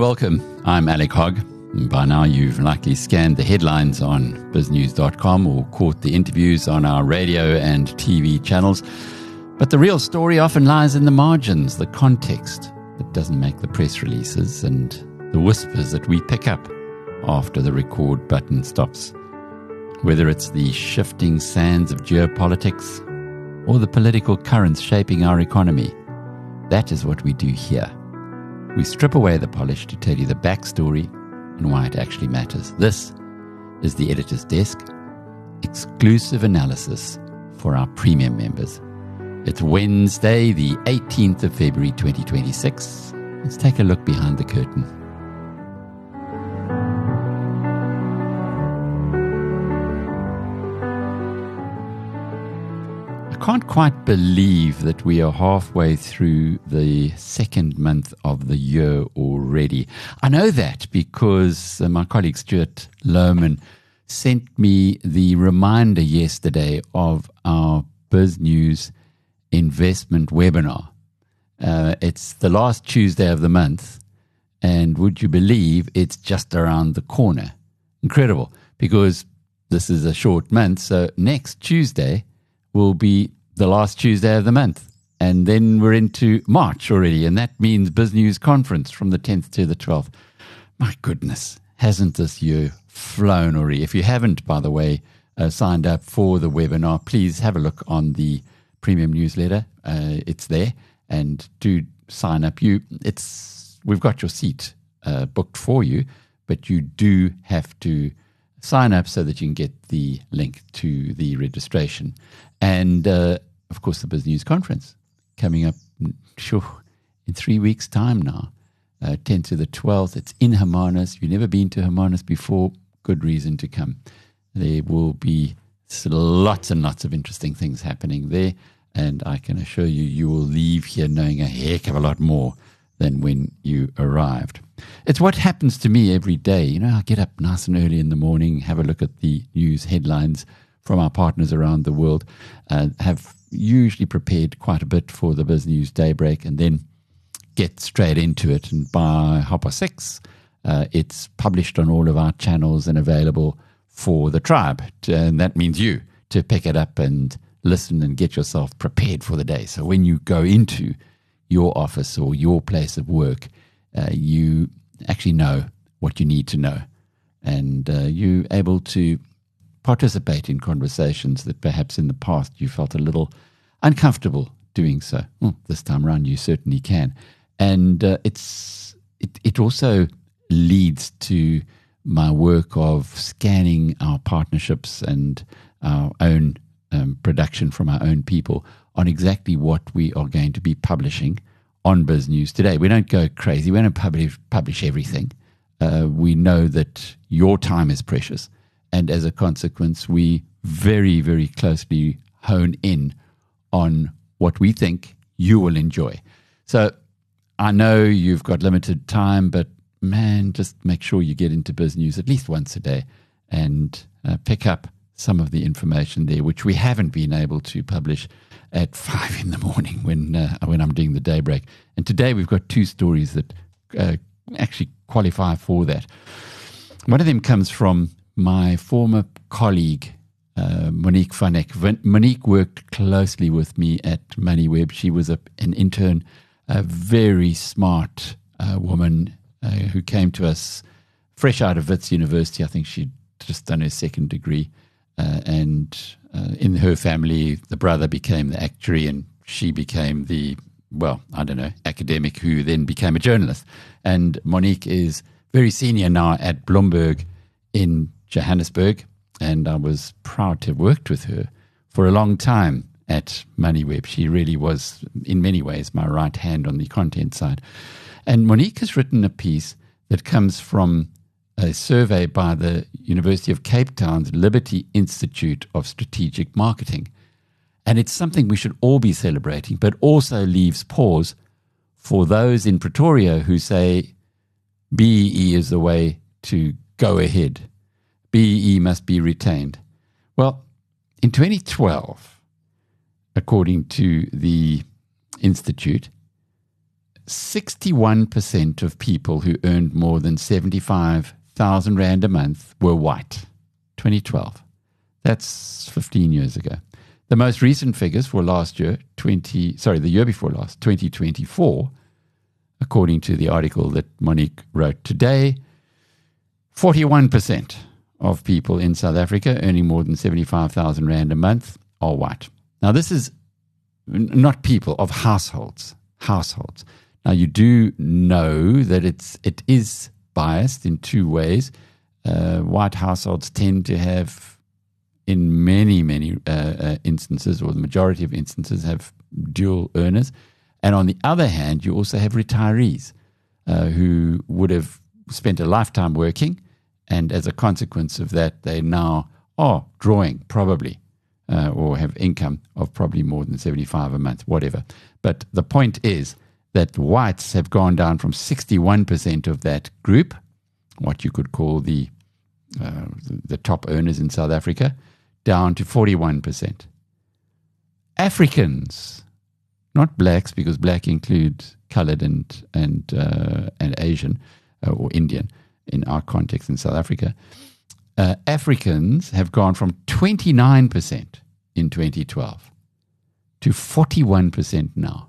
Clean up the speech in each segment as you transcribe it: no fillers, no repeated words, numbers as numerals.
welcome. I'm Alec Hogg. By now you've likely scanned the headlines on biznews.com or caught the interviews on our radio and TV channels. But the real story often lies in the margins, the context that doesn't make the press releases, and the whispers that we pick up after the record button stops. Whether it's the shifting sands of geopolitics or the political currents shaping our economy, that is what we do here. We strip away the polish to tell you the backstory and why it actually matters. This is the Editor's Desk, exclusive analysis for our premium members. It's Wednesday, the 18th of February 2026. Let's take a look behind the curtain. I can't quite believe that we are halfway through the second month of the year already. I know that because my colleague Stuart Lohman sent me the reminder yesterday of our BizNews investment webinar. It's the last Tuesday of the month, and would you believe it's just around the corner? Incredible, because this is a short month, so next Tuesday will be the last Tuesday of the month. And then we're into March already, and that means BizNews Conference from the 10th to the 12th. My goodness, hasn't this year flown already? If you haven't, by the way, signed up for the webinar, please have a look on the premium newsletter. It's there, and do sign up. We've got your seat booked for you, but you do have to sign up so that you can get the link to the registration. And, of course, the BizNews Conference coming up in 3 weeks' time now, 10th to the 12th. It's in Hermanus. If you've never been to Hermanus before, good reason to come. There will be lots and lots of interesting things happening there, and I can assure you, you will leave here knowing a heck of a lot more than when you arrived. It's what happens to me every day. You know, I get up nice and early in the morning, have a look at the news headlines from our partners around the world, have usually prepared quite a bit for the BizNews Daybreak, and then get straight into it. And by 6:30, it's published on all of our channels and available for the tribe. And that means you to pick it up and listen and get yourself prepared for the day. So when you go into your office or your place of work, you actually know what you need to know, and you're able to participate in conversations that perhaps in the past you felt a little uncomfortable doing so. Well, this time around you certainly can. And it also leads to my work of scanning our partnerships and our own production from our own people on exactly what we are going to be publishing on BizNews today. We don't go crazy. We don't publish everything. We know that your time is precious. And as a consequence, we very, very closely hone in on what we think you will enjoy. So I know you've got limited time, but man, just make sure you get into BizNews at least once a day and pick up some of the information there, which we haven't been able to publish at 5 in the morning when I'm doing the daybreak. And today we've got two stories that actually qualify for that. One of them comes from my former colleague, Monique van Eck. Monique worked closely with me at MoneyWeb. She was an intern, a very smart woman who came to us fresh out of Wits University. I think she'd just done her second degree. And in her family, the brother became the actuary and she became the, academic who then became a journalist. And Monique is very senior now at Bloomberg in Johannesburg, and I was proud to have worked with her for a long time at MoneyWeb. She really was, in many ways, my right hand on the content side. And Monique has written a piece that comes from a survey by the University of Cape Town's Liberty Institute of Strategic Marketing. And it's something we should all be celebrating, but also leaves pause for those in Pretoria who say BEE is the way to go ahead. BEE must be retained. Well, in 2012, according to the Institute, 61% of people who earned more than 75,000 Rand a month were white. 2012. That's 15 years ago. The most recent figures for last year, the year before last, 2024, according to the article that Monique wrote today, 41% of people in South Africa earning more than 75,000 Rand a month are white. Now, this is not people, of households. Households. Now, you do know that it is biased in two ways. White households tend to have, in many instances, or the majority of instances, have dual earners. And on the other hand, you also have retirees who would have spent a lifetime working, and as a consequence of that, they now are drawing probably or have income of probably more than 75 a month, whatever. But the point is that whites have gone down from 61% of that group, what you could call the top earners in South Africa, down to 41%. Africans, not blacks, because black includes colored and Asian or Indian in our context in South Africa. Africans have gone from 29% in 2012 to 41% now.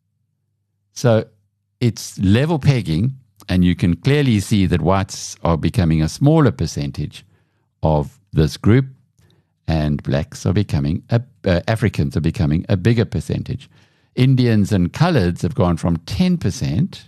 So it's level pegging, and you can clearly see that whites are becoming a smaller percentage of this group, and blacks are becoming, Africans are becoming a bigger percentage. Indians and coloreds have gone from 10%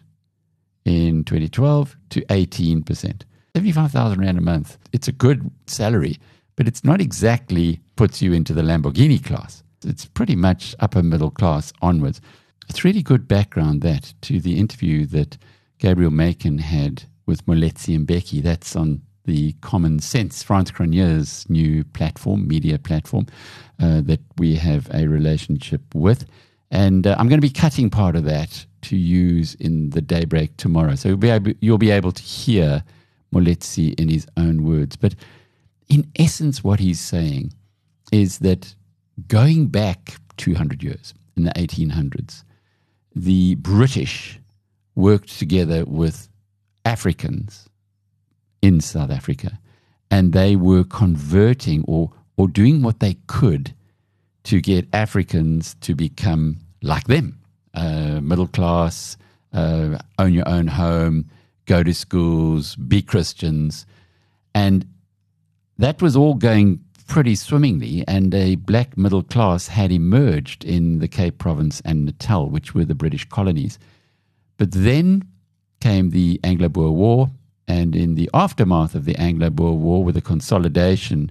in 2012 to 18%. 75,000 Rand a month. It's a good salary, but it's not exactly puts you into the Lamborghini class. It's pretty much upper middle class onwards. It's really good background, that, to the interview that Gabriel Macon had with Moletsi Mbeki. That's on the Common Sense, Frans Cronje's new platform, media platform, that we have a relationship with. And I'm going to be cutting part of that to use in the Daybreak tomorrow. So you'll be able to hear Moletsi in his own words. But in essence, what he's saying is that going back 200 years, in the 1800s, the British worked together with Africans in South Africa, and they were converting or doing what they could to get Africans to become like them, middle class, own your own home, go to schools, be Christians. And that was all going pretty swimmingly, and a black middle class had emerged in the Cape Province and Natal, which were the British colonies. But then came the Anglo-Boer War, and in the aftermath of the Anglo-Boer War, with the consolidation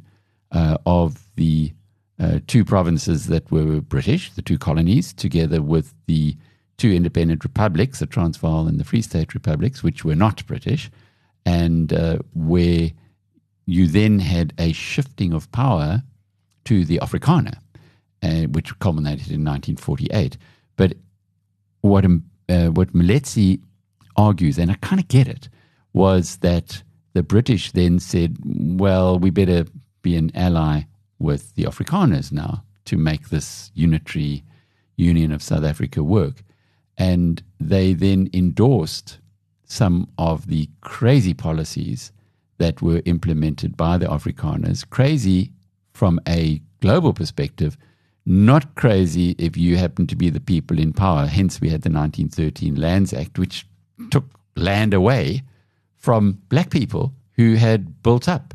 of the two provinces that were British, the two colonies, together with the two independent republics, the Transvaal and the Free State republics, which were not British, and where you then had a shifting of power to the Afrikaner, which culminated in 1948. But what Moletsi argues, and I kind of get it, was that the British then said, well, we better be an ally with the Afrikaners now to make this unitary union of South Africa work. And they then endorsed some of the crazy policies that were implemented by the Afrikaners. Crazy from a global perspective, not crazy if you happen to be the people in power. Hence, we had the 1913 Lands Act, which took land away from black people who had built up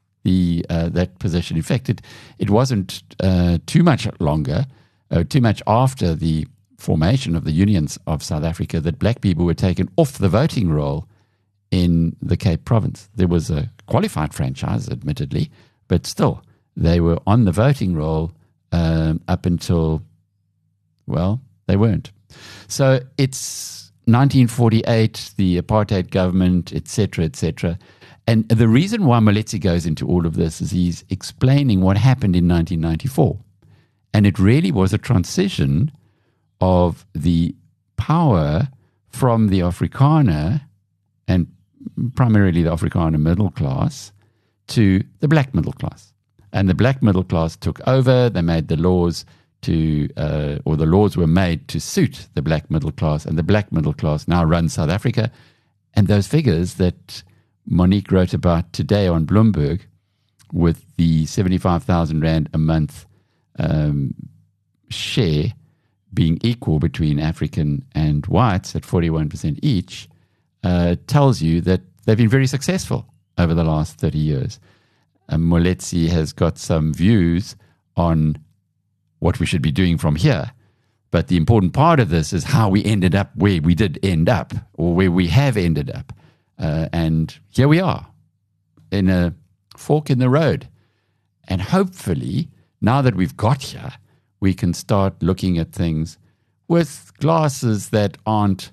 that position. In fact, it wasn't too much longer, too much after the formation of the unions of South Africa, that black people were taken off the voting roll in the Cape Province. There was a qualified franchise, admittedly, but still, they were on the voting roll up until, well, they weren't. So it's 1948, the apartheid government, etc., etc. And the reason why Moletsi goes into all of this is he's explaining what happened in 1994. And it really was a transition of the power from the Afrikaner, and primarily the Afrikaner middle class, to the black middle class. And the black middle class took over. They made the laws or the laws were made to suit the black middle class, and the black middle class now runs South Africa. And those figures that Monique wrote about today on Bloomberg, with the 75,000 Rand a month share being equal between African and whites at 41% each, tells you that they've been very successful over the last 30 years. Moletsi has got some views on what we should be doing from here. But the important part of this is how we ended up where we did end up, or where we have ended up. And here we are, in a fork in the road. And hopefully, now that we've got here, we can start looking at things with glasses that aren't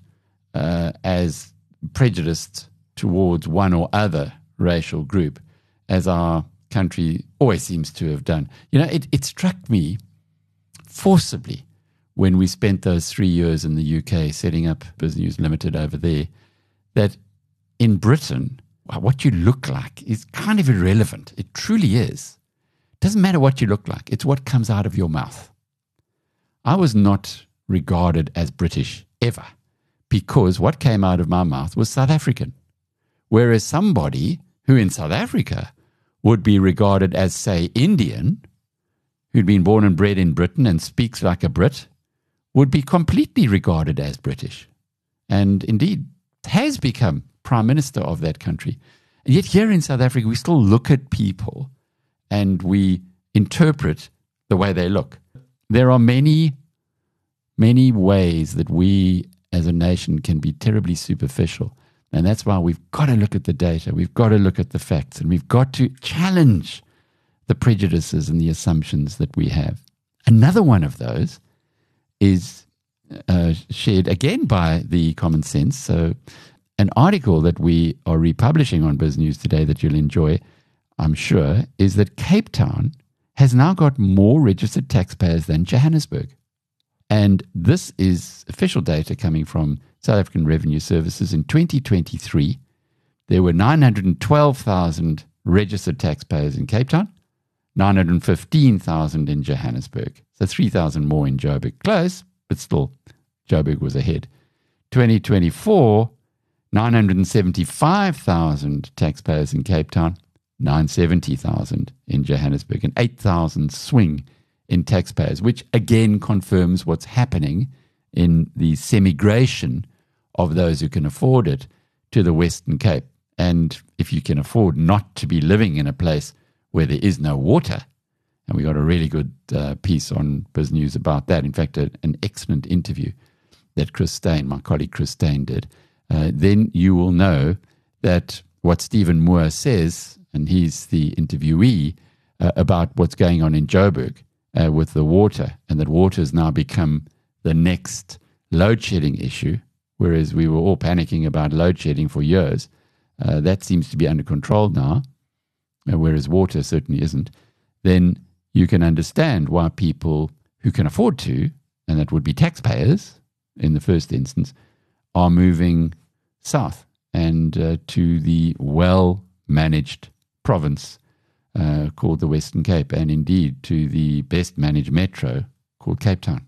as prejudiced towards one or other racial group as our country always seems to have done. You know, it struck me forcibly when we spent those 3 years in the UK setting up BizNews Limited over there, that in Britain, what you look like is kind of irrelevant. It truly is. It doesn't matter what you look like. It's what comes out of your mouth. I was not regarded as British ever, because what came out of my mouth was South African. Whereas somebody who in South Africa would be regarded as, say, Indian, who'd been born and bred in Britain and speaks like a Brit, would be completely regarded as British, and indeed has become Prime Minister of that country. And yet here in South Africa, we still look at people and we interpret the way they look. There are many, many ways that we as a nation can be terribly superficial. And that's why we've got to look at the data, we've got to look at the facts, and we've got to challenge the prejudices and the assumptions that we have. Another one of those is shared again by the Common Sense. So an article that we are republishing on BizNews today that you'll enjoy, I'm sure, is that Cape Town has now got more registered taxpayers than Johannesburg. And this is official data coming from South African Revenue Services. In 2023, there were 912,000 registered taxpayers in Cape Town, 915,000 in Johannesburg. So 3,000 more in Joburg. Close, but still, Joburg was ahead. 2024, 975,000 taxpayers in Cape Town, 970,000 in Johannesburg, and 8,000 swing in taxpayers, which again confirms what's happening in the semigration of those who can afford it to the Western Cape. And if you can afford not to be living in a place where there is no water, and we got a really good piece on BizNews about that. In fact, an excellent interview that Chris Steyn, my colleague Chris Steyn, did. Then you will know that what Stephen Moore says, and he's the interviewee, about what's going on in Joburg with the water, and that water has now become the next load shedding issue, whereas we were all panicking about load shedding for years. That seems to be under control now, whereas water certainly isn't. Then you can understand why people who can afford to, and that would be taxpayers in the first instance, are moving south and to the well-managed province called the Western Cape, and indeed to the best-managed metro called Cape Town.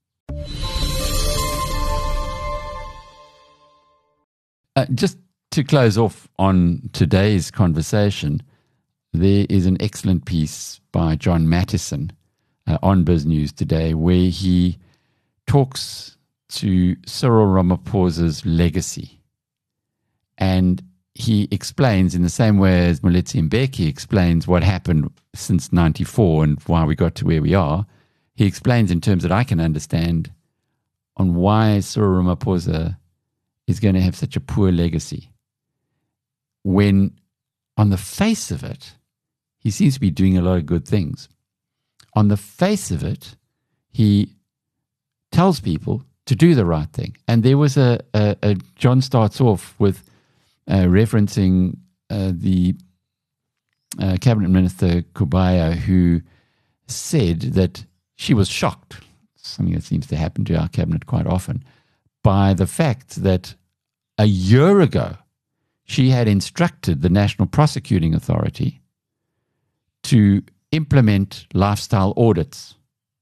Just to close off on today's conversation, there is an excellent piece by John Mattison on BizNews today, where he talks to Cyril Ramaphosa's legacy. And he explains, in the same way as Moletsi Mbeki explains what happened since 94 and why we got to where we are, he explains in terms that I can understand on why Cyril Ramaphosa is going to have such a poor legacy, when on the face of it, he seems to be doing a lot of good things. On the face of it, he tells people to do the right thing. And there was a John starts off with referencing the Cabinet Minister Kubaya, who said that she was shocked, something that seems to happen to our cabinet quite often, by the fact that a year ago she had instructed the National Prosecuting Authority to implement lifestyle audits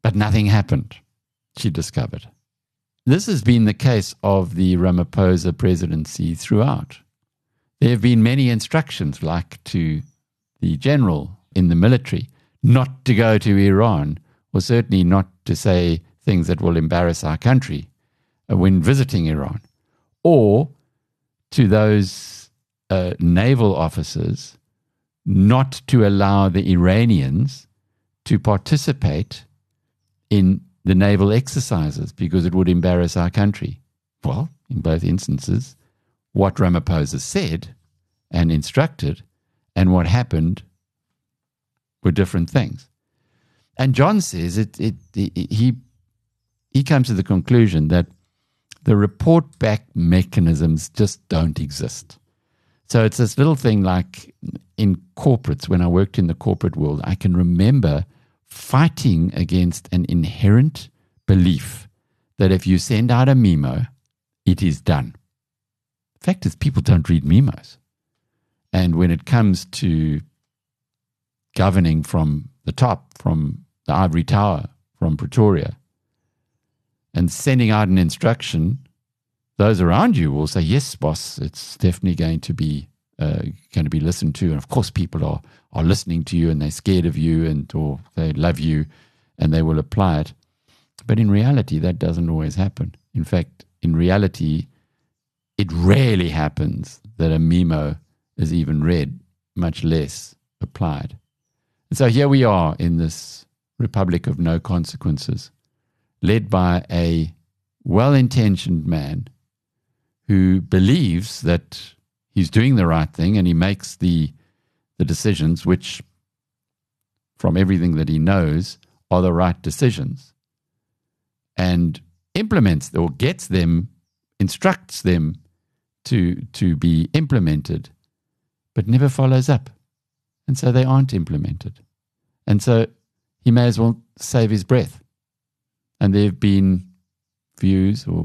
But nothing happened, she discovered. This has been the case of the Ramaphosa presidency throughout. There have been many instructions, like to the general in the military, not to go to Iran, or certainly not to say things that will embarrass our country when visiting Iran, or to those naval officers not to allow the Iranians to participate in the naval exercises because it would embarrass our country. Well, in both instances, what Ramaphosa said and instructed and what happened were different things. And John says he comes to the conclusion that the report back mechanisms just don't exist. So it's this little thing like in corporates, when I worked in the corporate world, I can remember fighting against an inherent belief that if you send out a memo, it is done. The fact is, people don't read memos. And when it comes to governing from the top, from the ivory tower, from Pretoria, and sending out an instruction, those around you will say, yes, boss, it's definitely going to be listened to. And of course, people are listening to you and they're scared of you or they love you and they will apply it. But in reality, that doesn't always happen. In fact, in reality, it rarely happens that a memo is even read, much less applied. And so here we are in this republic of no consequences, led by a well-intentioned man who believes that he's doing the right thing and he makes the decisions which, from everything that he knows, are the right decisions, and implements or gets them, instructs them to be implemented, but never follows up. And so they aren't implemented. And so he may as well save his breath. And there have been views or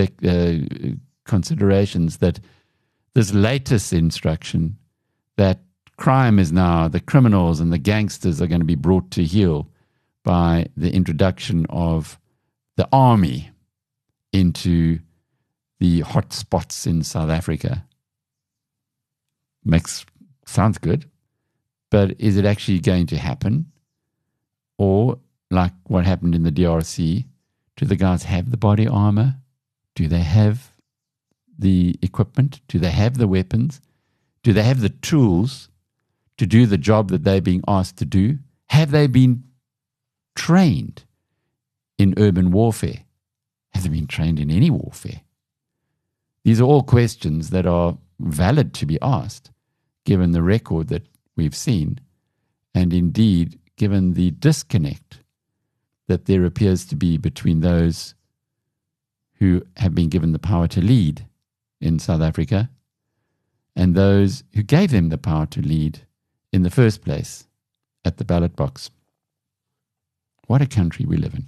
considerations that this latest instruction, that crime is now, the criminals and the gangsters are going to be brought to heel by the introduction of the army into the hot spots in South Africa. Sounds good, but is it actually going to happen? Or like what happened in the DRC, do the guys have the body armor? Do they have the equipment? Do they have the weapons? Do they have the tools to do the job that they're being asked to do? Have they been trained in urban warfare? Have they been trained in any warfare? These are all questions that are valid to be asked, given the record that we've seen, and indeed, given the disconnect that there appears to be between those who have been given the power to lead in South Africa and those who gave them the power to lead in the first place at the ballot box. What a country we live in.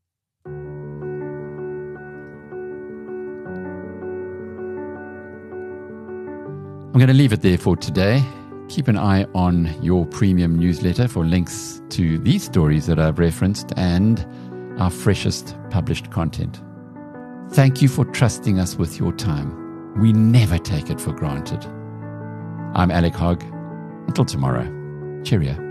I'm going to leave it there for today. Keep an eye on your premium newsletter for links to these stories that I've referenced and our freshest published content. Thank you for trusting us with your time. We never take it for granted. I'm Alec Hogg. Until tomorrow, cheerio.